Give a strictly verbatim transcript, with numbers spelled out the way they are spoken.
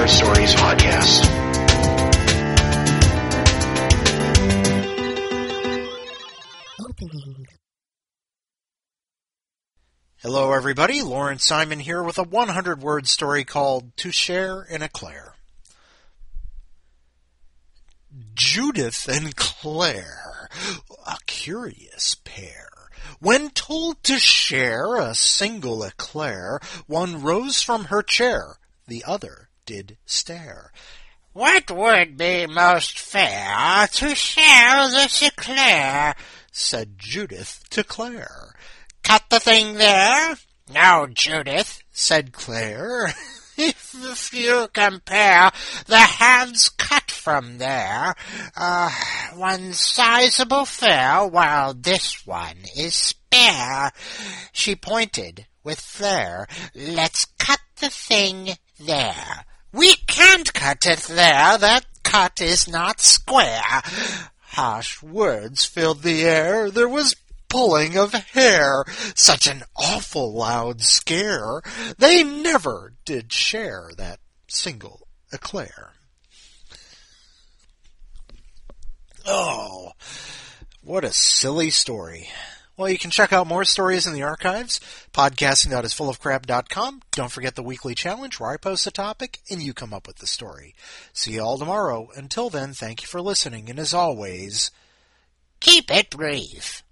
Word Stories podcast. Opening. Hello everybody, Lawrence Simon here with a one hundred word story called To Share in Eclair. Judith and Claire, a curious pair. When told to share a single eclair, one rose from her chair, the other did stare. "What would be most fair to share this eclair?" said Judith to Claire. "Cut the thing there?" "No, Judith," said Claire. If, if you compare the halves cut from there, uh, one's sizable fare, while this one is spare. She pointed with flair. "Let's cut the thing there." "We can't cut it there, that cut is not square." Harsh words filled the air, there was pulling of hair, such an awful loud scare. They never did share that single eclair. Oh, what a silly story. Well, you can check out more stories in the archives, podcasting dot is full of crap dot com. Don't forget the weekly challenge where I post a topic and you come up with the story. See you all tomorrow. Until then, thank you for listening, and as always, keep it brief.